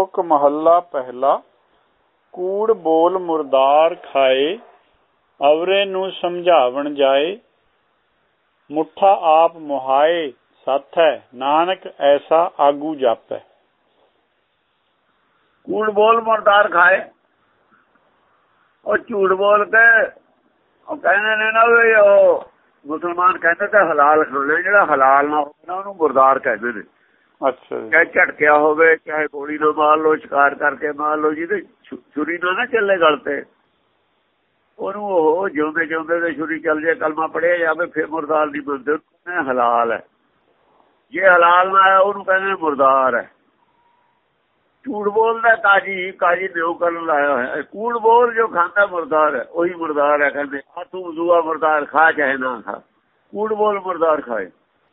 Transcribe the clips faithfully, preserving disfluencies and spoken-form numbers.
ਤੁਕ ਮਹੱਲਾ ਪਹਿਲਾ। ਕੂੜ ਬੋਲ ਮੁਰਦਾਰ ਖਾਏ, ਅਵਰੇ ਨੂੰ ਸਮਝਾਵਣ ਜਾਏ। ਮੁੱਠਾ ਆਪ ਮੁਹਾਏ ਸਾਥੈ, ਨਾਨਕ ਐਸਾ ਆਗੂ ਜਾਪੈ। ਕੂੜ ਬੋਲ ਮੁਰਦਾਰ ਖਾਏ, ਉਹ ਝੂਠ ਬੋਲ ਕੇ ਉਹ ਕਹਿੰਦੇ ਨੇ ਨਾ ਵੀ ਉਹ ਮੁਸਲਮਾਨ ਕਹਿੰਦੇ ਤੇ ਹਲਾਲ ਖਾਣੇ, ਜਿਹੜਾ ਹਲਾਲ ਨਾ ਹੋਵੇ ਨਾ ਉਹਨੂੰ ਮੁਰਦਾਰ ਕਹਿੰਦੇ ਨੇ। ਅੱਛਾ, ਚਾਹੇ ਝਟਕਿਆ ਹੋਵੇ, ਚਾਹੇ ਗੋਲੀ ਨਾਲ ਮਾਰ ਲਓ, ਸ਼ਿਕਾਰ ਕਰਕੇ ਮਾਰ ਲਓ, ਜਿਹਦੇ ਛੁਰੀ ਨਾਲ ਨਾ ਚੱਲੇ ਗਲ ਤੇ, ਉਹਨੂੰ ਉਹ ਜਿਉਂਦੇ ਜਿਉਂਦੇ ਦੇ ਛੁਰੀ ਚੱਲ ਜੇ, ਕਲਮਾ ਪੜਿਆ ਜਾਵੇ, ਫਿਰ ਮੁਰਦਾਰ ਨਹੀਂ ਬਣਦੇ। ਉਹਨੂੰ ਹਲਾਲ ਹੈ, ਜੇ ਹਲਾਲ ਨਾ ਆਇਆ ਉਹਨੂੰ ਕਹਿੰਦੇ ਮੁਰਦਾਰ ਹੈ। ਝੂਠ ਬੋਲਦਾ ਕਾਜੀ, ਕਾਜੀ ਨਿਉ ਕਰਨ ਲਾਇਆ ਹੋਇਆ। ਕੂੜ ਬੋਲ ਜੋ ਖਾਂਦਾ ਮੁਰਦਾਰ ਹੈ, ਉਹੀ ਮੁਰਦਾਰ ਹੈ। ਕਹਿੰਦੇ ਆ ਤੂੰ ਦੂਆ ਮੁਰਦਾਰ ਖਾ ਚਾਹੇ ਨਾ ਖਾ, ਕੂੜ ਬੋਲ ਮੁਰਦਾਰ ਖਾਏ।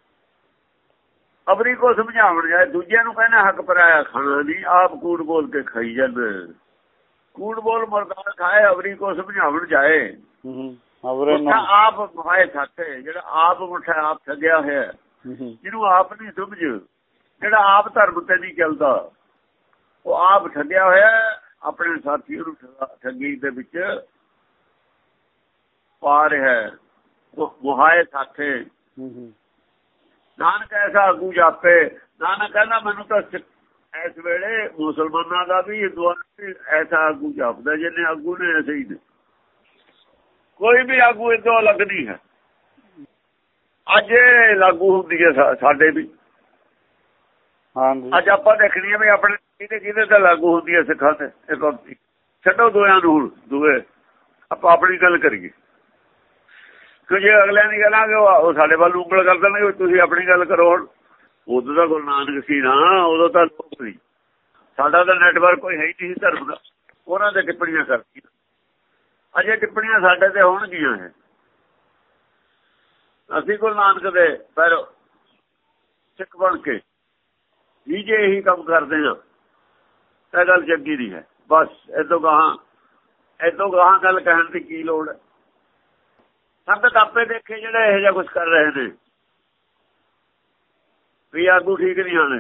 ਅਬਰੀ ਕੋ ਸਮਝਾਵਣ ਜਾਏ, ਦੂਜਿਆਂ ਨੂੰ ਕਹਿੰਦਾ ਹੱਕ ਪਰਾਇਆ ਖਾਣਾ ਨਹੀਂ, ਆਪ ਕੂੜ ਬੋਲ ਕੇ ਖਾਈ ਜਾਂਦੇ। ਕੂੜ ਬੋਲ ਮੁਰਦਾਰ ਖਾਏ, ਅਬਰੀ ਕੋ ਸਮਝਾਵਣ ਜਾਏ। ਮੁੱਠਾ ਆਪ ਮੁਹਾਏ ਸਾਥੇ, ਜਿਹੜਾ ਆਪ ਮੁੱਠਾ ਆਪ ਠੱਗਿਆ ਹੋਇਆ, ਜਿਹਨੂੰ ਆਪ ਨਹੀਂ ਸਮਝ, ਜਿਹੜਾ ਆਪ ਧਰਮ ਤੇ ਨਹੀਂ ਚੱਲਦਾ, ਉਹ ਆਪ ਠੱਗਿਆ ਹੋਇਆ, ਆਪਣੇ ਸਾਥੀ ਨੂੰ ਠੱਗੀ ਦੇ ਵਿੱਚ ਪਾ ਰਿਹਾ। ਮੁਹਾਏ ਸਾਥੇ, ਨਾਨਕ ਐਸਾ ਆਗੂ ਜਾਪੇ। ਨਾਨਕ ਕਹਿੰਦਾ ਮੈਨੂੰ ਤਾਂ ਇਸ ਵੇਲੇ ਮੁਸਲਮਾਨਾਂ ਦਾ ਵੀ, ਹਿੰਦੂਆਂ ਦਾ ਵੀ ਐਸਾ ਆਗੂ ਜਾਪਦਾ, ਜਿਹਨੇ ਆਗੂ ਨੇ ਐਸੇ ਹੀ ਨੇ। ਕੋਈ ਵੀ ਆਗੂ ਏਦੋਂ ਅਲੱਗ ਨਹੀਂ ਹੈ। ਅੱਜ ਇਹ ਲਾਗੂ ਹੁੰਦੀ ਹੈ ਸਾਡੇ ਵੀ। ਅੱਜ ਆਪਾਂ ਦੇਖਣੀ ਹੈ ਵੀ ਆਪਣੇ ਕਿਹਦੇ ਕਿਹਦੇ ਤੇ ਲਾਗੂ ਹੁੰਦੀ ਹੈ ਸਿੱਖਾਂ ਤੇ। ਇਹ ਛੱਡੋ ਦੋਆਂ ਨੂੰ, ਹੁਣ ਦੂਏ ਆਪਾਂ ਆਪਣੀ ਗੱਲ ਕਰੀਏ। ਕਿ ਜੇ ਅਗਲਿਆਂ ਦੀ ਗੱਲਾਂ ਉਹ ਸਾਡੇ ਵੱਲ ਉਂਗਲ ਕਰ ਦੇਣਗੇ, ਤੁਸੀਂ ਆਪਣੀ ਗੱਲ ਕਰੋ। ਹੁਣ ਉਦੋਂ ਤਾਂ ਗੁਰੂ ਨਾਨਕ ਸੀ ਨਾ, ਉਦੋਂ ਤਾਂ ਲੋਕ ਸੀ। ਸਾਡਾ ਤਾਂ ਨੈਟਵਰਕ ਕੋਈ ਹੈ ਹੀ ਨਹੀਂ ਸੀ ਧਰਮ ਦਾ। ਉਹਨਾਂ ਦੇ ਟਿੱਪਣੀਆਂ ਕਰਤੀਆਂ। ਅਜੇ ਟਿੱਪਣੀਆਂ ਸਾਡੇ ਤੇ ਹੋਣਗੀਆਂ ਹੈ। ਅਸੀਂ ਗੁਰੂ ਨਾਨਕ ਦੇ ਪਰ ਸਿੱਖ ਬਣ ਕੇ ਵੀ ਜੇ ਇਹੀ ਕੰਮ ਕਰਦੇ ਹਾਂ ਤਾਂ ਗੱਲ ਚੰਗੀ ਨਹੀਂ ਹੈ। ਬਸ ਇਦੋਂ ਗਾਹਾਂ ਇਦੋਂ ਗਾਹਾਂ ਗੱਲ ਕਹਿਣ ਦੀ ਕੀ ਲੋੜ ਹੈ। ਸੰਗਤ ਆਪੇ ਦੇਖੇ ਜਿਹੜੇ ਇਹੋ ਜਿਹਾ ਕੁਛ ਕਰ ਰਹੇ ਨੇ ਵੀ ਆਗੂ ਠੀਕ ਨਹੀਂ ਆਣੇ।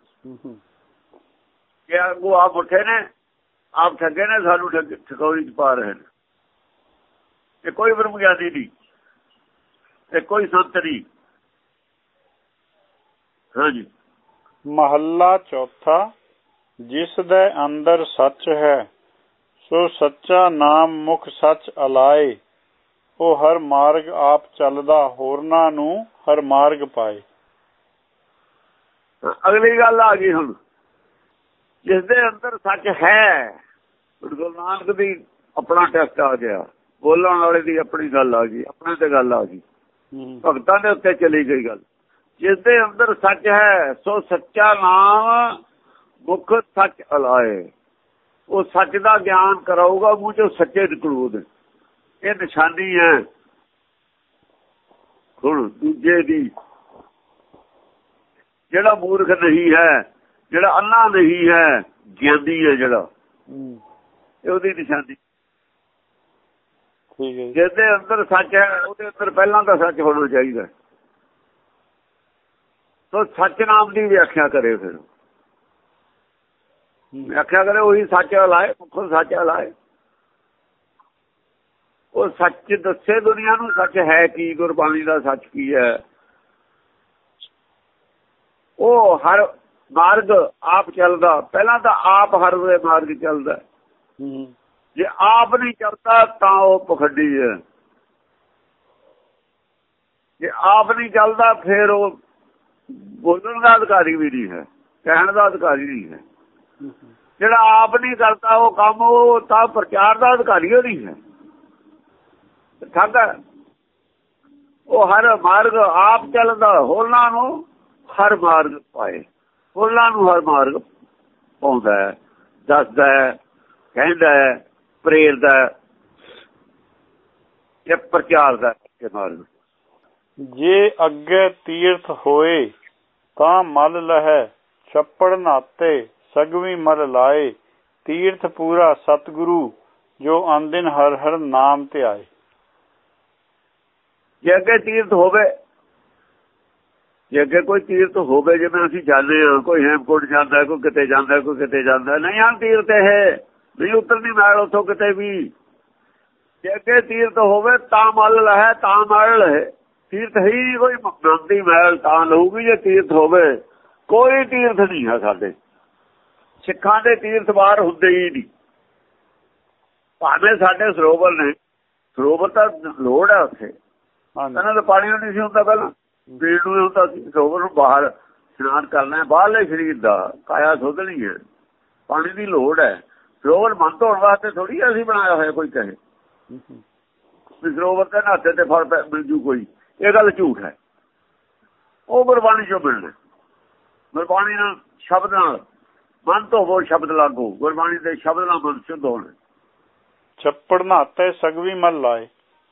ਜੇ ਆਗੂ ਆਪ ਉੱਠੇ ਨੇ, ਆਪ ਠੱਗੇ ਨੇ, ਸਾਨੂੰ ਠੱਗ ਠਕੌਰੀ ਚ ਪਾ ਰਹੇ ਨੇ। ਇਹ ਕੋਈ ਬ੍ਰਹਮ ਗਿਆਨੀ ਨਹੀਂ, ਇਹ ਕੋਈ ਸੰਤ ਨਹੀਂ। ਹਾਂਜੀ। ਮਹੱਲਾ ਚੌਥਾ। ਜਿਸ ਦੇ ਅੰਦਰ ਸੱਚ ਹੈ, ਸੋ ਸੱਚਾ ਨਾਮ ਮੁਖ ਸੱਚ ਅਲਾਏ। ਉਹ ਹਰ ਮਾਰਗ ਆਪ ਚੱਲਦਾ, ਹੋਰਨਾਂ ਨੂੰ ਹਰ ਮਾਰਗ ਪਾਏ। ਅਗਲੀ ਗੱਲ ਆ ਗਈ ਹੁਣ। ਜਿਸ ਦੇ ਅੰਦਰ ਸੱਚ ਹੈ, ਗੁਰੂ ਨਾਨਕ ਦੀ ਆਪਣਾ ਟੈਸਟ ਆ ਗਿਆ। ਬੋਲਣ ਵਾਲੇ ਦੀ ਆਪਣੀ ਗੱਲ ਆ ਗਈ, ਆਪਣੇ ਤੇ ਗੱਲ ਆ ਗਈ, ਭਗਤਾਂ ਦੇ ਉੱਤੇ ਚਲੀ ਗਈ ਗੱਲ। ਜਿਸ ਦੇ ਅੰਦਰ ਸੱਚ ਹੈ, ਸੋ ਸੱਚਾ ਨਾਮ ਮੁਖ ਸੱਚ ਅਲਾਏ। ਉਹ ਸੱਚ ਦਾ ਗਿਆਨ ਕਰਾਊਗਾ, ਮੂੰਹ ਚੋਂ ਸੱਚੇ ਨਿਕਲੂ ਉਹਦੇ। ਇਹ ਨਿਸ਼ਾਨੀ ਹੈ ਹੁਣ ਦੂਜੇ ਦੀ। ਜਿਹੜਾ ਮੂਰਖ ਨਹੀਂ ਹੈ, ਜਿਹੜਾ ਅੰਨਾ ਨਹੀਂ ਹੈ, ਗਿਆਨੀ ਹੈ ਜਿਹੜਾ, ਇਹ ਉਹਦੀ ਨਿਸ਼ਾਨੀ। ਜਿਹਦੇ ਅੰਦਰ ਸੱਚ ਹੈ, ਉਹਦੇ ਅੰਦਰ ਪਹਿਲਾਂ ਤਾਂ ਸੱਚ ਹੋਣਾ ਚਾਹੀਦਾ। ਸੋ ਸੱਚ ਨਾਮ ਦੀ ਵਿਆਖਿਆ ਕਰੇ, ਫਿਰ ਵਿਆਖਿਆ ਕਰੇ ਉਹੀ ਸੱਚ ਲਾਏ, ਮੁੱਖ ਸੱਚ ਲਾਏ। ਉਹ ਸੱਚ ਦੱਸੇ ਦੁਨੀਆ ਨੂੰ, ਸੱਚ ਹੈ ਕੀ, ਗੁਰਬਾਣੀ ਦਾ ਸੱਚ ਕੀ ਹੈ। ਉਹ ਹਰ ਮਾਰਗ ਆਪ ਚੱਲਦਾ, ਪਹਿਲਾਂ ਤਾਂ ਆਪ ਹਰ ਵੇ ਮਾਰਗ ਚੱਲਦਾ। ਜੇ ਆਪ ਨਹੀਂ ਚੱਲਦਾ ਤਾਂ ਉਹ ਪਖੰਡੀ ਹੈ। ਜੇ ਆਪ ਨਹੀਂ ਚੱਲਦਾ ਫਿਰ ਉਹ ਬੋਲਣ ਦਾ ਅਧਿਕਾਰੀ ਵੀ ਨਹੀਂ ਹੈ, ਕਹਿਣ ਦਾ ਅਧਿਕਾਰੀ ਨਹੀਂ ਹੈ। ਜਿਹੜਾ ਆਪ ਨਹੀਂ ਕਰਦਾ ਉਹ ਕੰਮ, ਉਹ ਤਾਂ ਪ੍ਰਚਾਰ ਦਾ ਅਧਿਕਾਰੀ ਹੋ ਨਹੀਂ ਹੈ, ਠੱਗ ਹੈ। ਉਹ ਹਰ ਮਾਰਗ ਆਪ ਚੱਲਦਾ, ਹੋਰਨਾਂ ਨੂੰ ਹਰ ਮਾਰਗ ਪਾਏ। ਹੋਰਨਾਂ ਨੂੰ ਹਰ ਮਾਰਗ ਪਾਉਂਦਾ, ਦੱਸਦਾ, ਕਹਿੰਦਾ, ਪ੍ਰੇਰਦਾ, ਇਹ ਪ੍ਰਚਾਰ ਦਾ ਮਾਰਗ। ਜੇ ਅੱਗੇ ਤੀਰਥ ਹੋਏ ਤਾਂ ਮਲ ਲਹੈ, ਛੱਪੜ ਨਾਤੇ ਸਗਵੀ ਮਲ ਲਾਏ। ਤੀਰਥ ਪੂਰਾ ਸਤਿਗੁਰੂ, ਜੋ ਆਂਦਿਨ ਹਰ ਹਰ ਨਾਮ ਤੇ ਆਏ। ਜੇ ਅੱਗੇ ਤੀਰਥ ਹੋਵੇ, ਜੇ ਅੱਗੇ ਕੋਈ ਤੀਰਥ ਹੋਵੇ, ਜਿਵੇਂ ਅਸੀਂ ਜਾਂਦੇ ਹਾਂ, ਕੋਈ ਹੇਮਕੁੰਟ ਜਾਂਦਾ, ਕੋਈ ਕਿਤੇ ਜਾਂਦਾ, ਕੋਈ ਕਿਤੇ ਜਾਂਦਾ, ਨਹੀਂ ਆ ਤੀਰਥ ਇਹ ਨਹੀਂ ਉਤਰਦੀ ਮੈਲ ਉੱਥੋਂ ਕਿਤੇ ਵੀ। ਜੇ ਅੱਗੇ ਤੀਰਥ ਹੋਵੇ ਤਾਂ ਮਲ ਲਹੇ, ਤਾਂ ਮੈਲ ਲਹੇ। ਤੀਰਥ ਹੀ ਕੋਈ ਮੰਦੀ ਮੈਲ ਤਾਂ ਲਊਗੀ ਜੇ ਤੀਰਥ ਹੋਵੇ। ਕੋਈ ਤੀਰਥ ਨਹੀਂ ਹੈ ਸਾਡੇ ਸਿੱਖਾਂ ਦੇ, ਤੀਰਥ ਬਾਹਰ ਹੁੰਦੇ ਹੀ ਨਹੀਂ। ਭਾਵੇਂ ਸਾਡੇ ਸਰੋਵਰ ਨੇ, ਸਰੋਵਰ ਤਾਂ ਲੋੜ ਹੈ ਉੱਥੇ, ਇਹਨਾਂ ਦਾ ਪਾਣੀ ਨਹੀਂ ਸੀ ਹੁੰਦਾ, ਪਹਿਲਾਂ ਪੀਣ ਨੂੰ ਹੁੰਦਾ ਸੀ। ਸਰੋਵਰ ਨੂੰ ਬਾਹਰ ਇਸ਼ਨਾਨ ਕਰਨਾ, ਬਾਹਰਲੇ ਸਰੀਰ ਦਾ ਕਾਇਆ ਸੋਧਣੀ ਹੈ, ਪਾਣੀ ਦੀ ਲੋੜ ਹੈ। ਸਰੋਵਰ ਮਨ ਧੋਣ ਵਾਸਤੇ ਥੋੜ੍ਹੀ ਅਸੀਂ ਬਣਾਇਆ ਹੋਇਆ। ਕੋਈ ਕਹੇ ਵੀ ਸਰੋਵਰ ਤੇ ਨਹਾਤੇ ਤੇ ਫਲ ਮਿਲ ਜੂ, ਕੋਈ ਇਹ ਗੱਲ ਝੂਠ ਹੈ। ਉਹ ਗੁਰਬਾਣੀ ਚੋਂ ਮਿਲਣਾ, ਗੁਰਬਾਣੀ ਨਾਲ, ਸ਼ਬਦ ਨਾਲ ਮਨ ਧੋਵੋ, ਸ਼ਬਦ ਲਾਗੋ, ਗੁਰਬਾਣੀ ਦੇ ਸ਼ਬਦ ਨਾਲ ਮਨ ਸ਼ੁੱਧ ਹੋਣਾ। ਛੱਪੜ ਨਹਾਤੇ ਸਗਵੀ ਮਲ ਲਾਏ,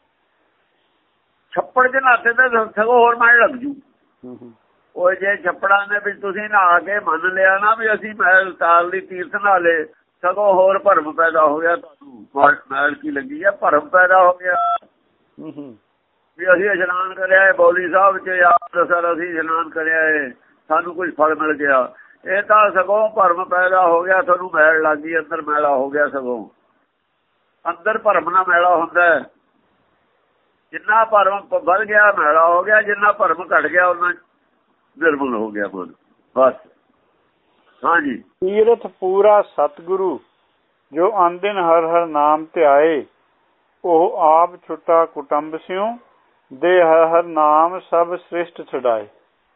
ਛੱਪੜ ਚ ਨਹਾਤੇ ਤੇ ਸਗੋਂ ਹੋਰ ਮੈਲ ਲੱਗ ਜੂ। ਉਹ ਜੇ ਛੱਪੜਾਂ ਦੇ ਵਿੱਚ ਤੁਸੀਂ ਨਹਾ ਕੇ ਮੰਨ ਲਿਆ ਨਾ ਵੀ ਅਸੀਂ ਮੈਲ ਤਾਲ ਦੀ, ਤੀਰਥ ਨਹਾ ਲਏ, ਸਗੋਂ ਹੋਰ ਭਰਮ ਪੈਦਾ ਹੋ ਗਿਆ। ਤੁਹਾਨੂੰ ਮੈਲ ਕੀ ਲੱਗੀ ਹੈ? ਭਰਮ ਪੈਦਾ ਹੋ ਗਿਆ ਵੀ ਅਸੀਂ ਇਸ਼ਨਾਨ ਕਰਿਆ ਬੌਲੀ ਸਾਹਿਬ ਚ, ਯਾਰ ਸਰ ਅਸੀਂ ਇਸ਼ਨਾਨ ਕਰਿਆ ਹੈ, ਸਾਨੂੰ ਕੁਝ ਫਲ ਮਿਲ ਗਿਆ। ਇਹ ਤਾਂ ਸਗੋਂ ਭਰਮ ਪੈਦਾ ਹੋ ਗਿਆ, ਤੁਹਾਨੂੰ ਮੈਲ ਲੱਗ ਗਈ, ਅੰਦਰ ਮੈਲਾ ਹੋ ਗਿਆ। ਸਗੋਂ ਅੰਦਰ ਭਰਮ ਨਾਲ ਮੈਲਾ ਹੁੰਦਾ, ਜਿੰਨਾ ਭਰਮ ਵੱਧ ਗਿਆ ਮੈਲਾ ਹੋ ਗਿਆ, ਜਿੰਨਾ ਭਰਮ ਘਟ ਗਿਆ ਉਹਨਾਂ ਨਿਰਮਲ ਹੋ ਗਿਆ ਮਨ। ਬਸ ਹਾਂਜੀ। ਤੀਰਥ ਪੂਰਾ ਸਤਿਗੁਰੂ ਜੋ ਆਂਦਿਨ ਹਰ ਹਰ ਨਾਮ ਧਿਆਏ, ਉਹ ਆਪ ਛੁੱਟਾ ਕੁਟੰਬ ਸਿਉ, ਦੇ ਹਰ ਹਰ ਨਾਮ ਸਭ ਸ੍ਰਿਸ਼ਟ ਛਡਾਏ।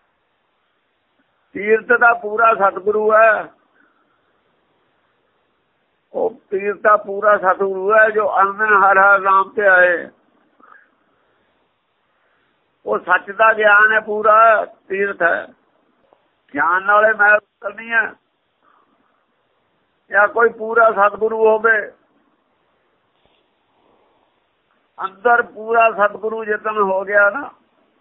ਤੀਰਥ ਦਾ ਪੂਰਾ ਸਤਿਗੁਰੂ ਹੈ, ਉਹ ਤੀਰਥ ਦਾ ਪੂਰਾ ਸਤਿਗੁਰੂ ਹੈ ਜੋ ਆਂਦਿਨ ਹਰ ਹਰ ਨਾਮ ਧਿਆਏ। ਉਹ ਸੱਚ ਦਾ ਗਿਆਨ ਹੈ, ਪੂਰਾ ਤੀਰਥ ਹੈ। ਗਿਆਨ ਨਾਲੇ ਮੈਲ ਕਰਨੀ ਹੈ, ਜਾਂ ਕੋਈ ਪੂਰਾ ਸਤਿਗੁਰੂ ਹੋਵੇ। ਅੰਦਰ ਪੂਰਾ ਸਤਿਗੁਰੂ ਜਿੱਦਣ ਹੋ ਗਿਆ ਨਾ,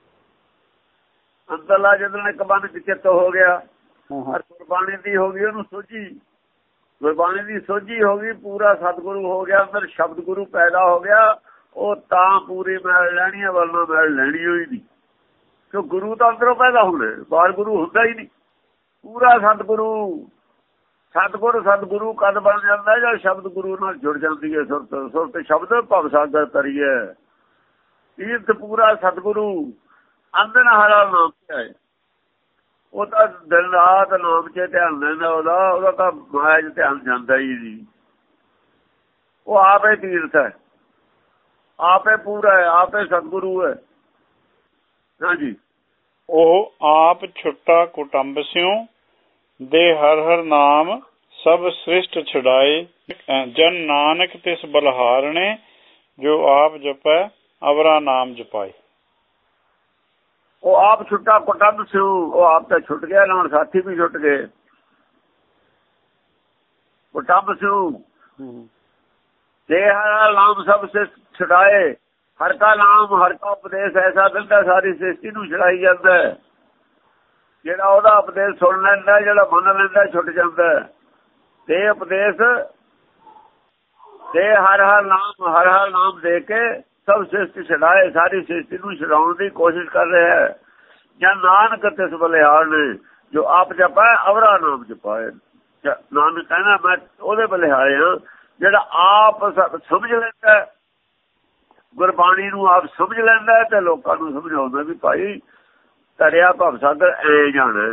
ਅੰਦਰਲਾ ਜਿੱਦਣ ਇੱਕ ਬੰਦ ਚਿੱਤ ਹੋ ਗਿਆ, ਗੁਰਬਾਣੀ ਦੀ ਹੋ ਗਈ ਉਹਨੂੰ ਸੋਝੀ, ਗੁਰਬਾਣੀ ਦੀ ਸੋਝੀ ਹੋ ਗਈ, ਪੂਰਾ ਸਤਿਗੁਰੂ ਹੋ ਗਿਆ, ਅੰਦਰ ਸ਼ਬਦ ਗੁਰੂ ਪੈਦਾ ਹੋ ਗਿਆ। ਉਹ ਤਾਂ ਪੂਰੀ ਮੈਲ ਲੈਣੀ ਹੈ, ਵਰਨਾ ਮੈਲ ਲੈਣੀ ਹੋਈ ਨਹੀਂ। ਕਿਉਂ? ਗੁਰੂ ਤਾਂ ਅੰਦਰੋਂ ਪੈਦਾ ਹੋਣਾ, ਬਾਹਰ ਗੁਰੂ ਹੁੰਦਾ ਹੀ ਨਹੀਂ। ਪੂਰਾ ਸਤਿਗੁਰੂ, ਸਤਿਗੁਰ ਸਤਿਗੁਰੂ ਕਦ ਬਣ ਜਾਂਦਾ? ਜਾਂ ਸ਼ਬਦ ਗੁਰੂ ਨਾਲ ਜੁੜ ਜਾਂਦੀ ਹੈ ਸੁਰਤ। ਸੁਰਤ ਸ਼ਬਦ ਭਵ ਸਾਗਰ ਤਰੀਏ। ਤੀਰਥ ਪੂਰਾ ਸਤਿਗੁਰੂ ਆਂਦਿਨ ਹਰ ਹਰ ਨਾਮ ਧਿਆਏ। ਉਹ ਤਾਂ ਦਿਨ ਰਾਤ ਨਾਮ 'ਚ ਧਿਆਨ ਦਿੰਦਾ, ਉਹਦਾ ਉਹਦਾ ਤਾਂ ਮਾਇਆ 'ਚ ਧਿਆਨ ਜਾਂਦਾ ਹੀ ਨਹੀਂ। ਉਹ ਆਪੇ ਤੀਰਥ ਹੈ, ਆਪੇ ਪੂਰਾ ਹੈ, ਆਪੇ ਸਤਿਗੁਰੂ ਹੈ। ਹਾਂਜੀ। ਉਹ ਆਪ ਛੁੱਟਾ ਕੁਟੰਬ ਸਿਉ, ਦੇ ਹਰ ਹਰ ਨਾਮ ਸਭ ਸ੍ਰਿਸ਼ਟ ਛੁਡਾਏ। ਜਨ ਨਾਨਕ ਤਿਸ ਬਲਹਾਰਣੇ, ਜੋ ਆਪ ਜਪੈ ਅਵਰਾ ਨਾਮ ਜਪਾਏ। ਉਹ ਆਪ ਛੁੱਟਾ ਕੁਟੰਬ ਸਿਉ, ਉਹ ਆਪ ਤਾਂ ਛੁੱਟ ਗਿਆ, ਨਾਲ ਸਾਥੀ ਵੀ ਛੁੱਟ ਗਏ। ਕੁਟੰਬ ਸਿਉ ਦੇ ਹਰ ਨਾਮ ਸਭ ਸੇ ਛੁਡਾਏ। ਹਰ ਕਾ ਨਾਮ, ਹਰ ਕਾ ਉਪਦੇਸ਼ ਐਸਾ ਦਿੰਦਾ, ਸਾਰੀ ਸ੍ਰਿਸ਼ਟੀ ਨੂੰ ਛੁਡਾਈ ਜਾਂਦਾ। ਜਿਹੜਾ ਉਹਦਾ ਉਪਦੇਸ਼ ਸੁਣ ਲੈਂਦਾ, ਜਿਹੜਾ ਮੰਨ ਲੈਂਦਾ, ਛੁੱਟ ਜਾਂਦਾ। ਤੇ ਉਪਦੇਸ਼ ਤੇ ਹਰ ਹਰ ਨਾਮ, ਹਰ ਹਰ ਨਾਮ ਦੇ ਕੇ ਸਭ ਸ੍ਰਿਸ਼ਟੀ ਛਡਾਏ, ਸਾਰੀ ਸ੍ਰਿਸ਼ਟੀ ਨੂੰ ਛਡਾਉਣ ਦੀ ਕੋਸ਼ਿਸ਼ ਕਰ ਰਿਹਾ ਹੈ। ਜਾਂ ਨਾਨਕ ਤਿਸ ਬਲਿਹਾਰਣੇ, ਜੋ ਆਪ ਜਪੈ ਅਵਰਾ ਨਾਮ ਜਪਾਏ। ਨਾਨਕ ਕਹਿੰਦਾ ਮੈਂ ਉਹਦੇ ਬਲਿਹਾਰੇ ਹਾਂ ਜਿਹੜਾ ਆਪ ਸਮਝ ਲੈਂਦਾ, ਗੁਰਬਾਣੀ ਨੂੰ ਆਪ ਸਮਝ ਲੈਂਦਾ ਤੇ ਲੋਕਾਂ ਨੂੰ ਸਮਝਾਉਂਦਾ ਵੀ ਭਾਈ ਧਰਿਆ ਭਵ ਸਾਗਰ ਐ ਜਾਣਾ,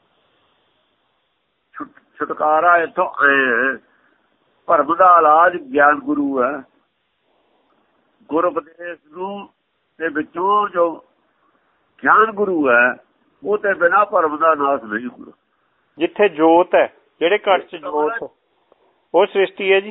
ਛੁਟਕਾਰਾ ਇੱਥੋਂ ਐ। ਭਰਮ ਦਾ ਇਲਾਜ ਗਿਆਨ ਗੁਰੂ ਹੈ। ਗੁਰ ਉਪਦੇਸ਼ ਨੂੰ ਦੇ ਵਿੱਚੋਂ ਜੋ ਗਿਆਨ ਗੁਰੂ ਹੈ, ਉਹ ਤੇ ਬਿਨਾਂ ਭਰਮ ਦਾ ਨਾਸ਼ ਨਹੀਂ ਹੁੰਦਾ। ਜਿੱਥੇ ਜੋਤ ਹੈ, ਜਿਹੜੇ ਘਰ ਚ ਜੋਤ, ਉਹ ਸ੍ਰਿਸ਼ਟੀ ਹੈ ਜੀ।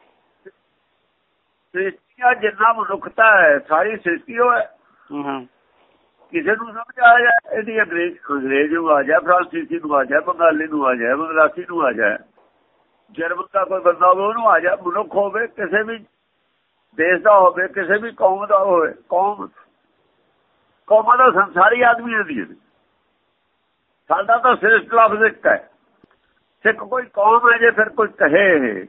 ਸ੍ਰਿਸ਼ਟੀ ਆ, ਜਿੰਨਾ ਮਨੁੱਖਤਾ ਹੈ ਸਾਰੀ ਸ੍ਰਿਸ਼ਟੀ ਉਹ ਹੈ। ਕਿਸੇ ਨੂੰ ਸਮਝ ਆ ਜਾਏ, ਇਹਦੀ ਅੰਗਰੇਜ਼ ਅੰਗਰੇਜ਼ ਨੂੰ ਆ ਜਾਏ, ਫਰਾਂਸੀਸੀ ਨੂੰ ਆ ਜਾਏ, ਬੰਗਾਲੀ ਨੂੰ ਆ ਜਾਏ, ਮਦਰਾਸੀ ਨੂੰ ਆ ਜਾਏ, ਜਰਮਨ ਦਾ ਕੋਈ ਬੰਦਾ ਹੋਵੇ ਉਹਨੂੰ ਆ ਜਾਏ, ਮਨੁੱਖ ਹੋਵੇ, ਕਿਸੇ ਵੀ ਦੇਸ਼ ਦਾ ਹੋਵੇ, ਕਿਸੇ ਵੀ ਕੌਮ ਦਾ ਹੋਵੇ। ਕੌਮ ਕੌਮਾਂ ਦਾ ਸੰਸਾਰੀ ਆਦਮੀਆਂ ਦੀ। ਸਾਡਾ ਤਾਂ ਸ੍ਰਿਸ਼ਟ ਲਫ਼ਜ਼ ਇੱਕ ਹੈ। ਸਿੱਖ ਕੋਈ ਕੌਮ ਹੈ ਜੇ ਫਿਰ ਕੋਈ ਕਹੇ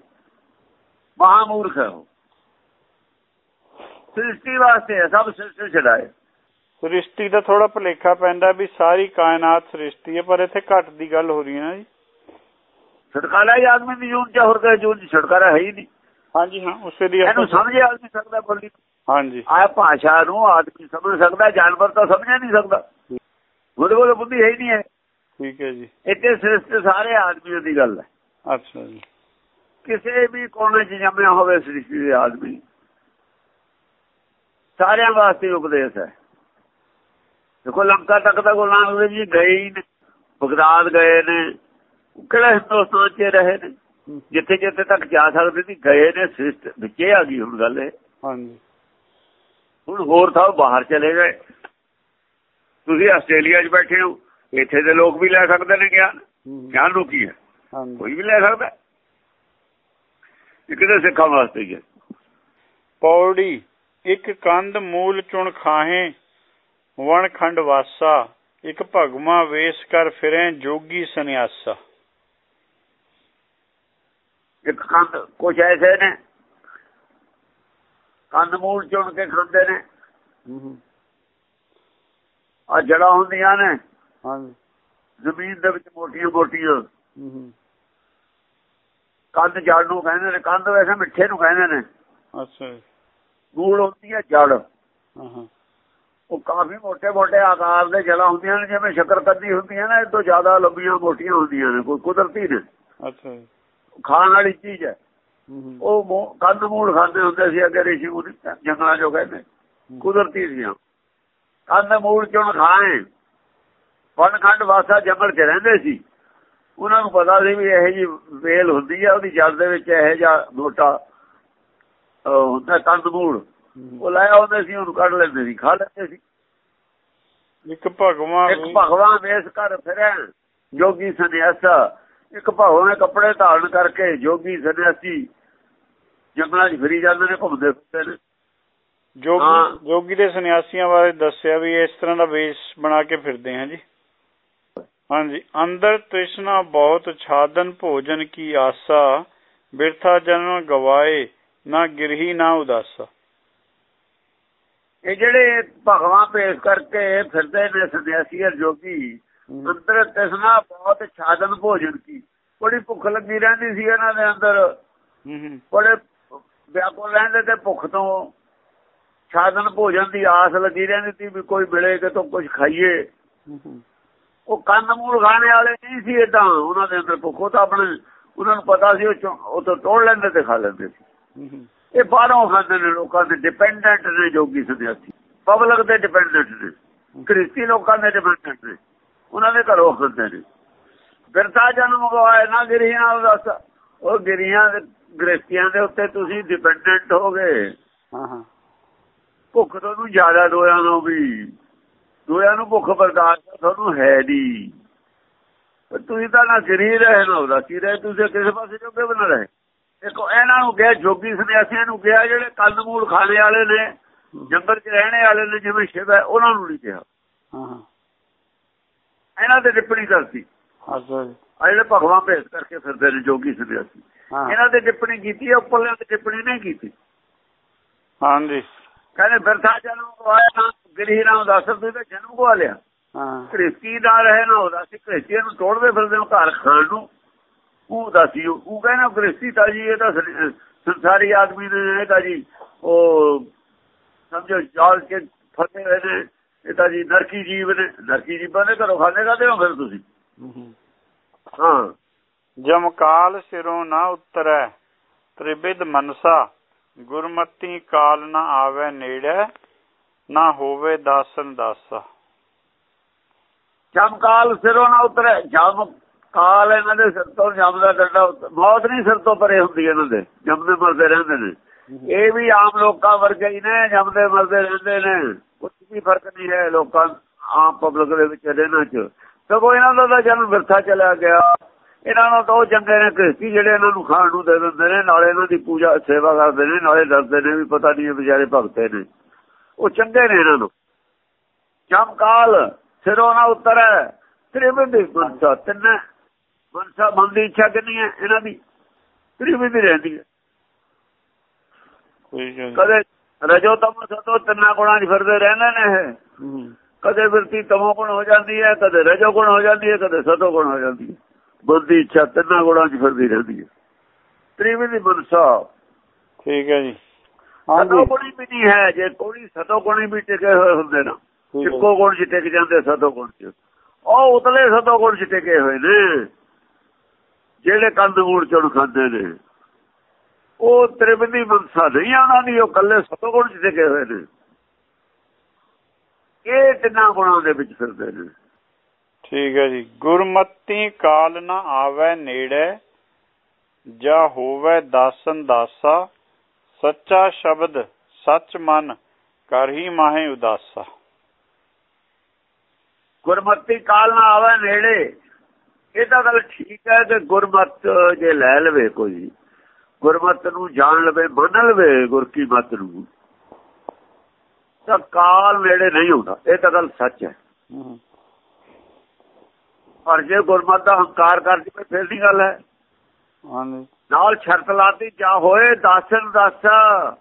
ਮਹਾਮੂਰਖ ਹੈ। ਉਹ ਸ੍ਰਿਸ਼ਟੀ ਵਾਸਤੇ ਹੈ, ਸਭ ਸ੍ਰਿਸ਼ਟੀ ਛਡਾਏ। ਸ੍ਰਿਸ਼ਟੀ ਦਾ ਥੋੜਾ ਭੁਲੇਖਾ ਪੈਂਦਾ ਵੀ ਸਾਰੀ ਕਾਇਨਾਤ ਸ੍ਰਿਸ਼ਟੀ ਹੈ, ਪਰ ਇੱਥੇ ਘੱਟ ਦੀ ਗੱਲ ਹੋ ਰਹੀ ਹੈ ਨਾ ਜੀ। ਛੁਟਕਾਰਾ ਹੀ ਆਦਮੀ ਦੀ ਜੂਨ ਚ, ਹੋਰ ਕਿਸੇ ਜੂਨ ਚ ਛੁਟਕਾਰਾ ਹੈ ਹੀ ਨਹੀਂ। ਹਾਂਜੀ ਹਾਂ, ਉਸੇ ਦੀ ਇਹਨੂੰ ਸਮਝੇ ਆਦਮੀ ਸਕਦਾ ਬੋਲੀ। ਹਾਂਜੀ, ਆ ਭਾਸ਼ਾ ਨੂੰ ਆਦਮੀ ਸਮਝ ਸਕਦਾ, ਜਾਨਵਰ ਤਾਂ ਸਮਝਿਆ ਨਹੀਂ ਸਕਦਾ, ਉਹਦੇ ਕੋਲ ਬੁੱਧੀ ਹੈ ਹੀ ਨਹੀਂ ਹੈ। ਠੀਕ ਹੈ ਜੀ। ਇੱਥੇ ਸ੍ਰਿਸ਼ਟੀ ਸਾਰੇ ਆਦਮੀਆਂ ਦੀ ਗੱਲ ਹੈ। ਅੱਛਾ ਜੀ। ਕਿਸੇ ਵੀ ਕੋਨੇ ਚ ਜੰਮਿਆ ਹੋਵੇ ਸ੍ਰਿਸ਼ਟੀ ਦੇ ਆਦਮੀ, ਸਾਰਿਆਂ ਵਾਸਤੇ ਉਪਦੇਸ਼ ਹੈ। ਦੇਖੋ ਲੰਕਾ ਤੱਕ ਤਾਂ ਗੁਰੂ ਨਾਨਕ ਦੇਵ ਜੀ ਗਏ ਹੀ ਨੇ, ਬਗਦਾਦ ਗਏ ਨੇ, ਕਿਹੜਾ ਹਿੰਦੁਸਤਾਨ ਚ ਰਹੇ ਨੇ, ਜਿੱਥੇ ਜਿੱਥੇ ਤੱਕ ਜਾ ਸਕਦੇ ਸੀ ਗਏ ਨੇ। ਸ੍ਰਿਸ਼ਟ ਵਿੱਚੇ ਆ ਗਈ ਹੁਣ ਗੱਲ ਇਹ। ਹਾਂਜੀ, ਹੁਣ ਹੋਰ ਥਾਂ ਬਾਹਰ ਚਲੇ ਗਏ। ਤੁਸੀਂ ਆਸਟ੍ਰੇਲੀਆ ਚ ਬੈਠੇ ਹੋ, ਇੱਥੇ ਦੇ ਲੋਕ ਵੀ ਲੈ ਸਕਦੇ ਨੇ ਗਿਆਨ। ਗਿਆਨ ਨੂੰ ਕੀ ਹੈ, ਕੋਈ ਵੀ ਲੈ ਸਕਦਾ, ਕਿਤੇ ਸਿੱਖਾਂ ਵਾਸਤੇ ਹੀ ਹੈ। ਪੌੜੀ ਇੱਕ ਕੰਧ ਮੂਲ ਚੁਣ ਖਾਹੇ ਵਣ ਖੰਡ ਵਾਸਾ, ਇੱਕ ਭਗਵਾ ਵੇਸ ਕਰ ਫਿਰੇ ਜੋਗੀ ਸੰਨਿਆਸਾ। ਇੱਕ ਕੰਧ, ਕੁਛ ਐਸੇ ਨੇ ਕੰਧ ਮੂਲ ਚੁਣ ਕੇ ਖਾਂਦੇ ਨੇ, ਆ ਜੜਾਂ ਹੁੰਦੀਆਂ ਨੇ ਜ਼ਮੀਨ ਦੇ ਵਿੱਚ ਮੋਟੀਆਂ ਮੋਟੀਆਂ, ਕੰਧ ਜੜ ਨੂੰ ਕਹਿੰਦੇ ਨੇ। ਕੰਧ ਵੈਸੇ ਮਿੱਠੇ ਨੂੰ ਕਹਿੰਦੇ ਨੇ। ਅੱਛਾ। ਮੂਲ ਹੁੰਦੀ ਹੈ ਜੜ, ਉਹ ਕਾਫੀ ਮੋਟੇ ਮੋਟੇ ਆਕਾਰ ਦੇ ਜੜਾਂ ਹੁੰਦੀਆਂ ਨੇ, ਜਿਵੇਂ ਸ਼ੱਕਰਕੰਦੀ ਹੁੰਦੀਆਂ ਨੇ, ਇਹ ਤੋਂ ਜ਼ਿਆਦਾ ਲੰਬੀਆਂ ਮੋਟੀਆਂ ਹੁੰਦੀਆਂ ਨੇ, ਕੋਈ ਕੁਦਰਤੀ ਨੇ। ਅੱਛਾ। ਖਾਣ ਵਾਲੀ ਚੀਜ਼ ਹੈ ਉਹ। ਕੰਧ ਮੂਲ ਖਾਂਦੇ ਹੁੰਦੇ ਸੀ ਅੱਗੇ ਰਿਸ਼ੀ ਮੁਨੀ ਜੰਗਲਾਂ ਚੋਂ, ਕਹਿੰਦੇ ਕੁਦਰਤੀ ਸੀਆਂ। ਕੰਧ ਮੂਲ ਚੁਣ ਖਾਏ ਵਣ ਖੰਡ ਵਾਸਾ, ਜੰਗਲ ਚ ਰਹਿੰਦੇ ਸੀ। ਉਹਨਾਂ ਨੂੰ ਪਤਾ ਸੀ ਵੀ ਇਹੋ ਜਿਹੀ ਵੇਲ ਹੁੰਦੀ ਹੈ, ਉਹਦੀ ਜੜ ਦੇ ਵਿੱਚ ਇਹੋ ਜਿਹਾ ਮੋਟਾ ਹੁੰਦਾ ਕੰਧ ਮੂਲ, ਉਹ ਲੈ ਆਉਂਦੇ ਸੀ, ਉਹਨੂੰ ਕੱਢ ਲੈਂਦੇ ਸੀ, ਖਾ ਲੈਂਦੇ ਸੀ। ਇੱਕ ਭਗਵਾਨ ਇੱਕ ਭਗਵਾਨ ਵੇਸ ਕਰ ਫਿਰੈ ਜੋਗੀ ਸੰਨਿਆਸਾ, ਇੱਕ ਭਗਵਾਨ ਕੱਪੜੇ ਧਾਰਨ ਕਰਕੇ ਜੋਗੀ ਸੰਨਿਆਸੀ ਜੰਗਲਾਂ ਚ ਫਿਰੀ ਜਾਂਦੇ ਨੇ, ਘੁੰਮਦੇ ਫਿਰਦੇ ਨੇ। ਜੋਗੀ ਜੋਗੀ ਦੇ ਸੰਨਿਆਸੀਆਂ ਬਾਰੇ ਦੱਸਿਆ ਵੀ ਇਸ ਤਰ੍ਹਾਂ ਦਾ ਵੇਸ਼ ਬਣਾ ਕੇ ਫਿਰਦੇ ਹਾਂ ਜੀ। ਹਾਂਜੀ। ਅੰਦਰ ਤ੍ਰਿਸ਼ਨਾ ਬਹੁਤ ਛਾਦਨ ਭੋਜਨ ਕੀ ਆਸਾ, ਬਿਰਥਾ ਜਨਮ ਗਵਾਏ ਨਾ ਗਿਰਹੀ ਨਾ ਉਦਾਸਾ। ਇਹ ਜਿਹੜੇ ਭਗਵਾਨ ਭੇਸ ਕਰਕੇ ਫਿਰਦੇ ਨੇ ਸੰਨਿਆਸੀ ਜੋਗੀ, ਅੰਦਰ ਤ੍ਰਿਸ਼ਨਾ ਬਹੁਤ ਛਾਦਨ ਭੋਜਨ ਕੀ, ਬੜੀ ਭੁੱਖ ਲੱਗੀ ਰਹਿੰਦੀ ਸੀ ਇਹਨਾਂ ਦੇ ਅੰਦਰ, ਬੜੇ ਵਿਆਕੁਲ ਰਹਿੰਦੇ ਤੇ ਭੁੱਖ ਤੋਂ। ਛਾਦਨ ਭੋਜਨ ਦੀ ਆਸ ਲੱਗੀ ਰਹਿੰਦੀ ਸੀ ਵੀ ਕੋਈ ਮਿਲੇ ਕਿਤੋਂ ਕੁਝ ਖਾਈਏ। ਉਹ ਕੰਨ ਮੂਲ ਖਾਣੇ ਵਾਲੇ ਨਹੀਂ ਸੀ ਏਦਾਂ, ਉਹਨਾਂ ਦੇ ਅੰਦਰ ਭੁੱਖ, ਉਹ ਤਾਂ ਆਪਣੇ ਉਹਨਾਂ ਨੂੰ ਪਤਾ ਸੀ, ਉਹ ਤੋਂ ਤੋੜ ਲੈਂਦੇ ਤੇ ਖਾ ਲੈਂਦੇ ਸੀ। ਇਹ ਬਾਹਰੋਂ ਖਾਂਦੇ ਨੇ, ਲੋਕਾਂ ਦੇ ਡਿਪੈਂਡੈਂਟ ਨੇ ਜੋਗੀ ਸੰਨਿਆਸੀ, ਪਬਲਿਕ ਦੇ ਡਿਪੈਂਡੈਂਟ ਨੇ, ਕ੍ਰਿਸਤੀ ਲੋਕਾਂ ਦੇ ਡਿਪੈਂਡੈਂਟ ਨੇ, ਉਹਨਾਂ ਦੇ ਘਰੋਂ ਖਾਂਦੇ ਨੇ। ਬਿਰਥਾ ਜਨਮ ਗਵਾਏ ਨਾ ਗਿਰੀਆਂ ਨਾਲ ਦੱਸ, ਉਹ ਗਿਰੀਆਂ ਗ੍ਰਸਤੀਆਂ ਦੇ ਉੱਤੇ ਤੁਸੀਂ ਡਿਪੈਂਡੈਂਟ ਹੋ ਗਏ। ਭੁੱਖ ਤੁਹਾਨੂੰ ਜ਼ਿਆਦਾ ਦੋਇਆ ਨੂੰ ਵੀ, ਦੋਇਆ ਨੂੰ ਭੁੱਖ ਬਰਦਾਸ਼ਤ ਤੁਹਾਨੂੰ ਹੈ ਨਹੀਂ। ਤੁਸੀਂ ਤਾਂ ਨਾ ਗਿਰੀ ਰਹੇ ਨਾ ਉਦਾਸੀ ਰਹੇ, ਤੁਸੀਂ ਕਿਸੇ ਪਾਸੇ ਜੋਗੇ ਬਣਾ ਰਹੇ। ਦੇਖੋ ਇਹਨਾਂ ਨੂੰ ਕਿਹਾ ਜੋਗੀ ਸੰਨਿਆਸੀਆਂ ਨੂੰ ਕਿਹਾ, ਜਿਹੜੇ ਕੰਨ ਮੂਲ ਖਾਣੇ ਵਾਲੇ ਨੇ, ਜੰਗਲ ਚ ਰਹਿਣੇ ਵਾਲੇ ਨੇ, ਜਿਵੇਂ ਸ਼ਿਵ ਹੈ, ਉਹਨਾਂ ਨੂੰ ਨਹੀਂ ਕਿਹਾ। ਇਹਨਾਂ ਤੇ ਟਿੱਪਣੀ ਕਰਤੀ। ਆ ਜਿਹੜੇ ਭਗਵਾਨ ਭੇਸ ਕਰਕੇ ਫਿਰਦੇ ਨੇ ਜੋਗੀ ਸੰਨਿਆਸੀ, ਇਹਨਾਂ ਤੇ ਟਿੱਪਣੀ ਕੀਤੀ, ਉੱਪਰਲਿਆਂ ਤੇ ਟਿੱਪਣੀ ਨਹੀਂ ਕੀਤੀ। ਹਾਂਜੀ। ਕਹਿੰਦੇ ਬਿਰਥਾ ਜਨਮ ਗਵਾਇਆ ਨਾ ਗਿਰੀ ਨਾ ਉਦਾਸੀ, ਤੁਸੀਂ ਤਾਂ ਜਨਮ ਗਵਾ ਲਿਆ। ਕ੍ਰਿਸਤੀ ਨਾ ਰਹੇ ਨਾ ਉਦਾਸੀ, ਕ੍ਰਿਸਤੀਆਂ ਨੂੰ ਤੋੜਦੇ ਫਿਰਦੇ ਹੋ ਘਰ ਖਾਣ ਨੂੰ, ਉਹ ਉਦਾਸੀ। ਉਹ ਕਹਿੰਦਾ ਕ੍ਰਿਸਤੀ ਤਾਂ ਜੀ ਇਹ ਤਾਂ ਸੰਸਾਰੀ ਆਦਮੀ ਨੇ, ਇਹ ਤਾਂ ਜੀ ਉਹ ਸਮਝੋ ਜਾਲ ਕੇ ਫਸੇ ਹੋਏ ਨੇ, ਇਹ ਤਾਂ ਜੀ ਨਰਕੀ ਜੀਵ ਨੇ। ਨਰਕੀ ਜੀਵਾਂ ਦੇ ਘਰੋਂ ਖਾਣੇ ਕਾਹਦੇ ਹੋ ਫਿਰ ਤੁਸੀਂ? ਹਾਂ। ਜਮਕਾਲ ਸਿਰੋਂ ਨਾ ਉਤਰੈ ਤ੍ਰਿਬਿਦ ਮਨਸਾ, ਗੁਰਮਤੀ ਕਾਲ ਨਾ ਆਵੇ ਨੇੜੇ, ਨਾ ਹੋਵੇ ਦਾਸਨ ਦਾਸਾ। ਜਮਕਾਲ ਸਿਰੋਂ ਨਾ ਉਤਰੇ, ਜਮ ਕਾਲ ਇਹਨਾਂ ਦੇ ਸਿਰ ਤੋਂ, ਜਮ ਦਾ ਡੰਡਾ, ਮੌਤ ਨਹੀਂ ਸਿਰ ਤੋਂ ਪਰੇ ਹੁੰਦੀ ਇਹਨਾਂ ਦੇ, ਜੰਮਦੇ ਮਰਦੇ ਰਹਿੰਦੇ ਨੇ। ਇਹ ਵੀ ਆਮ ਲੋਕਾਂ ਵਰਗੇ ਹੀ ਨੇ, ਜੰਮਦੇ ਮਰਦੇ ਰਹਿੰਦੇ ਨੇ, ਕੁਛ ਵੀ ਫਰਕ ਨਹੀਂ ਹੈ ਲੋਕਾਂ ਆਮ ਪਬਲਿਕ ਦੇ ਵਿੱਚ ਰਹਿਣਾ ਚ। ਸਗੋਂ ਇਹਨਾਂ ਦਾ ਜਨਮ ਬਿਰਥਾ ਚਲਾ ਗਿਆ। ਇਹਨਾਂ ਨੂੰ ਤਾਂ ਉਹ ਚੰਗੇ ਨੇ ਕ੍ਰਿਸਤੀ, ਜਿਹੜੇ ਇਹਨਾਂ ਨੂੰ ਖਾਣ ਨੂੰ ਦੇ ਦਿੰਦੇ ਨੇ, ਨਾਲੇ ਇਹਨਾਂ ਦੀ ਪੂਜਾ ਸੇਵਾ ਕਰਦੇ ਨੇ, ਨਾਲੇ ਦੱਸਦੇ ਨੇ ਵੀ ਪਤਾ ਨਹੀਂ ਇਹ ਵਿਚਾਰੇ ਭਗਤੇ ਨੇ, ਉਹ ਚੰਗੇ ਨੇ ਇਹਨਾਂ ਨੂੰ। ਜਮਕਾਲ ਸਿਰੋਂ ਨਾ ਉਤਰੈ ਤ੍ਰਿਬਿਦ ਮਨਸਾ, ਤਿੰਨ ਮਨਸਾ ਮਨ ਦੀ ਇੱਛਾ ਕਿੰਨੀ ਹੈ ਇਹਨਾਂ ਦੀ? ਤ੍ਰਿਬਿਦ ਰਹਿੰਦੀ ਹੈ। ਕਦੇ ਰਜੋ ਤਮੋ ਸਤੋ ਤਿੰਨਾਂ ਗੁਣਾਂ ਚ ਫਿਰਦੇ ਰਹਿੰਦੇ ਨੇ ਇਹ। ਕਦੇ ਬਿਰਤੀ ਤਮੋ ਗੁਣ ਹੋ ਜਾਂਦੀ ਹੈ, ਕਦੇ ਰਜੋ ਗੁਣ ਹੋ ਜਾਂਦੀ ਹੈ, ਕਦੇ ਸਤੋ ਗੁਣ ਹੋ ਜਾਂਦੀ ਹੈ। ਮਨ ਦੀ ਇੱਛਾ ਤਿੰਨਾਂ ਗੁਣਾਂ ਚ ਫਿਰਦੀ ਰਹਿੰਦੀ ਹੈ। ਤ੍ਰਿਵਿਧੀ ਮਨਸਾ। ਠੀਕ ਹੈ ਜੀ। ਸਤੋ ਗੁਣੀ ਵੀ ਨਹੀਂ ਹੈ। ਜੇ ਕੋਈ ਸਤੋ ਗੁਣੀ ਵੀ ਟਿਕੇ ਹੋਏ ਹੁੰਦੇ ਨਾ, ਇੱਕੋ ਗੁਣ ਚ ਟਿਕ ਜਾਂਦੇ ਸਤੋ ਗੁਣ ਚ, ਉਹ ਉਤਲੇ ਸਤੋ ਗੁਣ ਚ ਟਿਕੇ ਹੋਏ ਨੇ ਜਿਹੜੇ ਕੰਦ ਮੂੜ ਚੁਣ ਖਾਂਦੇ ਨੇ। ਉਹ ਤ੍ਰਿਵਿਧੀ ਮਨਸਾ ਨਹੀਂ ਆ ਉਹਨਾਂ ਦੀ, ਉਹ ਕੱਲੇ ਸਤੋ ਗੁਣ ਚ ਟਿਕੇ ਹੋਏ ਨੇ। ਇਹ ਤਿੰਨਾਂ ਗੁਣਾਂ ਦੇ ਵਿੱਚ ਫਿਰਦੇ ਨੇ। ਠੀਕ ਹੈ ਜੀ। ਗੁਰਮਤੀ ਕਾਲ ਨਾ ਆਵੇ ਨੇੜੇ, ਜਾਂ ਹੋਵੇ ਦਾਸਨ ਦਾਸਾ, ਸੱਚਾ ਸ਼ਬਦ ਸੱਚ ਮਨ ਕਰ ਹੀ ਮਾਹੇ ਉਦਾਸਾ। ਗੁਰਮਤੀ ਕਾਲ ਨਾ ਆਵੇ ਨੇੜੇ, ਇਹ ਤਾਂ ਗੱਲ ਠੀਕ ਹੈ ਕਿ ਗੁਰਮਤ ਜੇ ਲੈ ਲਵੇ, ਕੋਈ ਗੁਰਮਤ ਨੂੰ ਜਾਣ ਲਵੇ, ਮੰਨ ਲਵੇ ਗੁਰ ਕੀ ਮਤ ਨੂੰ, ਤਾਂ ਕਾਲ ਨੇੜੇ ਨਹੀਂ ਹੁੰਦਾ। ਇਹ ਤਾਂ ਗੱਲ ਸੱਚ ਹੈ। ਪਰ ਜੇ ਗੁਰਮਤ ਦਾ ਹੰਕਾਰ ਕਰ ਜਾਵੇ ਫਿਰ ਦੀ ਗੱਲ ਹੈ। ਨਾਲ ਸ਼ਰਤ ਲਾਤੀ, ਜਾ ਹੋਏ ਦਾਸਨ ਦਾਸਾ।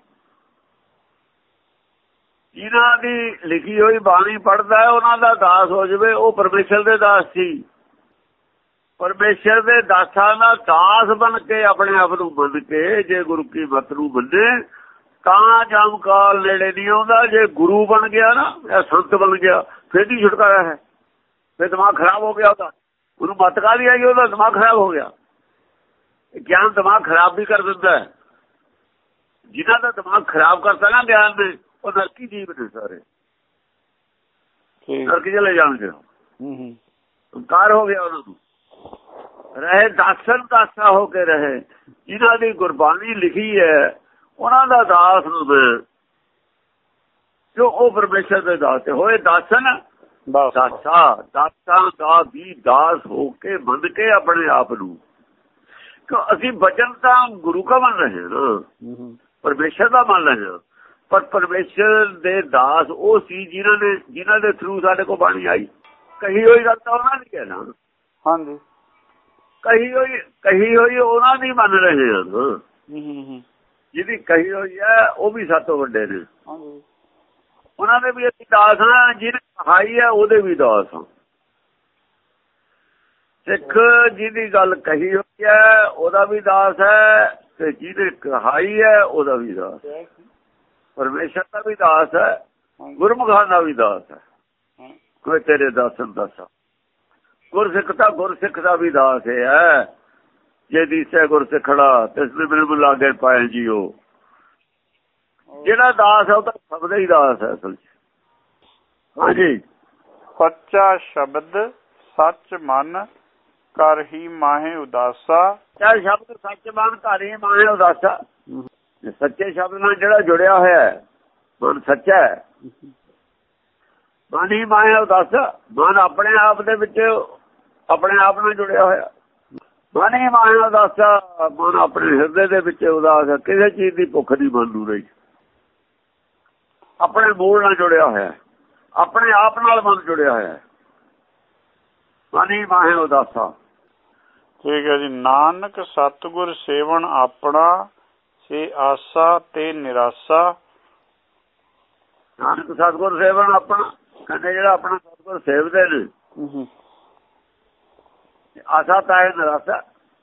ਜਿਨ੍ਹਾਂ ਦੀ ਲਿਖੀ ਹੋਈ ਬਾਣੀ ਪੜ੍ਹਦਾ ਹੈ ਉਹਨਾਂ ਦਾ ਦਾਸ ਹੋ ਜਾਵੇ, ਉਹ ਪਰਮੇਸ਼ਰ ਦੇ ਦਾਸ ਸੀ। ਪਰਮੇਸ਼ਰ ਦੇ ਦਾਸਾਂ ਦਾ ਦਾਸ ਬਣ ਕੇ ਆਪਣੇ ਆਪ ਨੂੰ ਮੰਨ ਕੇ ਜੇ ਗੁਰੂ ਕੀ ਮਤ ਨੂੰ ਮੰਨੇ ਤਾਂ ਜਮ ਕਾਲ ਨੇੜੇ ਨਹੀਂ ਆਉਂਦਾ। ਜੇ ਗੁਰੂ ਬਣ ਗਿਆ ਨਾ, ਇਹ ਸੰਤ ਬਣ ਗਿਆ, ਫਿਰ ਨਹੀਂ ਛੁਟਕਾਰਾ ਹੈ। ਫਿਰ ਦਿਮਾਗ ਖਰਾਬ ਹੋ ਗਿਆ ਉਹਦਾ। ਉਹਨੂੰ ਮਤ ਕਾਹਦੀ ਆਈ, ਉਹਦਾ ਦਿਮਾਗ ਖਰਾਬ ਹੋ ਗਿਆ। ਗਿਆਨ ਦਿਮਾਗ ਖਰਾਬ ਵੀ ਕਰ ਦਿੰਦਾ ਹੈ। ਜਿਨ੍ਹਾਂ ਦਾ ਦਿਮਾਗ ਖਰਾਬ ਕਰਤਾ ਨਾ ਗਿਆਨ ਨੇ, ਉਹ ਨਰਕੀ ਜੀਵ ਨੇ ਸਾਰੇ, ਨਰਕ ਚਲੇ ਜਾਣਗੇ। ਹੰਕਾਰ ਹੋ ਗਿਆ ਉਹਨਾਂ ਨੂੰ। ਰਹੇ ਦਾਸਨ ਦਾਸਾ ਹੋ ਕੇ ਰਹੇ। ਜਿਨ੍ਹਾਂ ਦੀ ਗੁਰਬਾਣੀ ਲਿਖੀ ਹੈ ਉਹਨਾਂ ਦਾ ਦਾਸ ਹੋਵੇ, ਜੋ ਉਹ ਪਰਮੇਸ਼ਰ ਦੇ ਦਾਸ ਹੋਏ। ਦਾਸਨ ਦਾਸਾ, ਦਾਸਾਂ ਦਾ ਵੀ ਦਾਸ ਹੋ ਕੇ ਮੰਨ ਕੇ ਆਪਣੇ ਆਪ ਨੂੰ। ਕਿਉਂ ਅਸੀਂ ਵਚਨ ਤਾਂ ਗੁਰੂ ਕਾ ਮੰਨ ਰਹੇ ਹਾਂ, ਪਰਮੇਸ਼ਰ ਦਾ ਮੰਨ ਰਹੇ ਹਾਂ, ਪਰ ਪਰਮੇਸ਼ਰ ਦੇ ਦਾਸ ਉਹ ਸੀ ਜਿਨ੍ਹਾਂ ਨੇ ਜਿਨ੍ਹਾਂ ਦੇ ਥਰੂ ਸਾਡੇ ਕੋਲ ਬਾਣੀ ਆਈ। ਕਹੀ ਹੋਈ ਗੱਲ ਤਾਂ ਉਹਨਾਂ ਦੀ ਹੈ ਨਾ। ਹਾਂਜੀ, ਕਹੀ ਹੋਈ ਕਹੀ ਹੋਈ ਉਹਨਾਂ ਦੀ ਮੰਨ ਰਹੇ ਹਾਂ। ਜਿਹਦੀ ਕਹੀ ਹੋਈ ਹੈ ਉਹ ਵੀ ਸਭ ਤੋਂ ਵੱਡੇ ਨੇ। ਉਹਨਾਂ ਦੇ ਵੀ ਅਸੀਂ ਦਾਸ ਹਾਂ। ਜਿਹਨੇ ਕਹਾਈ ਹੈ ਉਹਦੇ ਵੀ ਦਾਸ ਹਾਂ। ਸਿੱਖ ਜਿਹਦੀ ਗੱਲ ਕਹੀ ਹੋਈ ਹੈ ਉਹਦਾ ਵੀ ਦਾਸ ਹੈ, ਤੇ ਜਿਹਨੇ ਕਹਾਈ ਹੈ ਉਹਦਾ ਵੀ ਦਾਸ ਹੈ। ਪਰਮੇਸ਼ਰ ਦਾ ਵੀ ਦਾਸ ਹੈ, ਗੁਰਮੁਖਾਂ ਦਾ ਵੀ ਦਾਸ ਹੈ। ਕੋਈ ਤੇਰੇ ਦਾਸਨ ਦਾਸਾ। ਗੁਰਸਿੱਖ ਤਾਂ ਗੁਰਸਿੱਖ ਦਾ ਵੀ ਦਾਸ ਹੈ। ਜੇ ਦੀਸੈ ਗੁਰਸਿੱਖੜਾ ਤਿਸ ਨੇ ਬਿਲਕੁਲ ਲਾਗੇ ਪਾਏ ਜੀਓ। ਜਿਹੜਾ ਦਾਸ ਹੈ ਉਹ ਤਾਂ ਸਭ ਦਾ ਹੀ ਦਾਸ ਹੈ ਅਸਲ ਚ। ਹਾਂਜੀ, ਸੱਚਾ ਸ਼ਬਦ ਸੱਚ ਮਨ ਕਰ ਹੀ ਮਾਹੇ ਉਦਾਸਾ। ਚਾਹੇ ਸ਼ਬਦ ਸੱਚ ਮਨ ਕਰ ਹੀ ਮਾਹੇ ਉਦਾਸਾ। ਸੱਚੇ ਸ਼ਬਦ ਨਾਲ ਜਿਹੜਾ ਜੁੜਿਆ ਹੋਇਆ ਹੈ, ਮਨ ਸੱਚਾ ਹੈ, ਮਨ ਹੀ ਮਾਹੇ ਉਦਾਸਾ। ਮਨ ਆਪਣੇ ਆਪ ਦੇ ਵਿੱਚ ਆਪਣੇ ਆਪ ਨਾਲ ਜੁੜਿਆ ਹੋਇਆ। ਮਨ ਹੀ ਮਾਹੇ ਉਦਾਸਾ। ਮਨ ਆਪਣੇ ਹਿਰਦੇ ਦੇ ਵਿੱਚ ਉਦਾਸ ਹੈ, ਕਿਸੇ ਚੀਜ਼ ਦੀ ਭੁੱਖ ਨਹੀਂ ਮਨ ਨੂੰ ਰਹੀ। ਆਪਣੇ ਮੂਲ ਨਾਲ ਜੁੜਿਆ ਹੋਇਆ, ਆਪਣੇ ਆਪ ਨਾਲ ਮਨ ਜੁੜਿਆ ਹੋਇਆ। ਮਨ ਹੀ ਮਾਹੇ ਉਦਾਸਾ। ਠੀਕ ਹੈ ਜੀ। ਨਾਨਕ ਸਤਿਗੁਰ ਸੇਵਨ ਆਪਣਾ, ਸੇ ਆਸਾ ਤੇ ਨਿਰਾਸਾ। ਨਾਨਕ ਸਤਿਗੁਰ ਸੇਵਨ ਆਪਣਾ, ਕਹਿੰਦੇ ਜਿਹੜਾ ਆਪਣਾ ਸਤਿਗੁਰ ਸੇਵਦੇ ਨੇ, ਆਸਾ ਤਾਂ ਹੈ ਨਿਰਾਸ਼ਾ।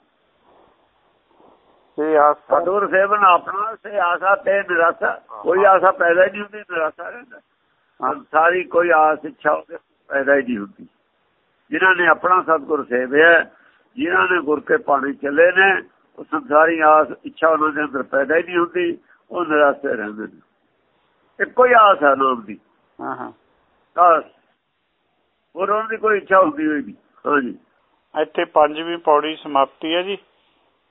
ਸਤਿਗੁਰ ਸੇਵਨ ਆਪਣਾ, ਸੇ ਆਸਾ ਤੇ ਨਿਰਾਸ਼ਾ। ਕੋਈ ਆਸਾ ਪੈਦਾ ਹੀ ਨਹੀਂ ਹੁੰਦੀ, ਨਿਰਾਸ਼ਾ ਰਹਿੰਦਾ। ਸਾਰੀ ਕੋਈ ਆਸ ਇੱਛਾ ਉਹਦੇ ਪੈਦਾ ਹੀ ਨਹੀਂ ਹੁੰਦੀ। ਜਿਨ੍ਹਾਂ ਨੇ ਆਪਣਾ ਸਤਿਗੁਰ ਸੇਵਿਆ, ਜਿਨ੍ਹਾਂ ਨੇ ਗੁਰ ਕੇ ਪਾਣੀ ਚੱਲੇ ਨੇ, ਉਹ ਸੰਸਾਰੀ ਆਸ ਇੱਛਾ ਉਹਨਾਂ ਦੇ ਅੰਦਰ ਪੈਦਾ ਹੀ ਨਹੀਂ ਹੁੰਦੀ। ਉਹ ਨਿਰਾਸ਼ੇ ਰਹਿੰਦੇ ਨੇ। ਇੱਕੋ ਹੀ ਆਸ ਹੈ ਨਾਮ ਦੀ, ਬਸ। ਹੋਰ ਉਹਨਾਂ ਦੀ ਕੋਈ ਇੱਛਾ ਹੁੰਦੀ ਹੋਈ ਨਹੀਂ। ਹਾਂਜੀ, ਇੱਥੇ ਪੰਜਵੀਂ ਪੌੜੀ ਸਮਾਪਤੀ ਹੈ ਜੀ।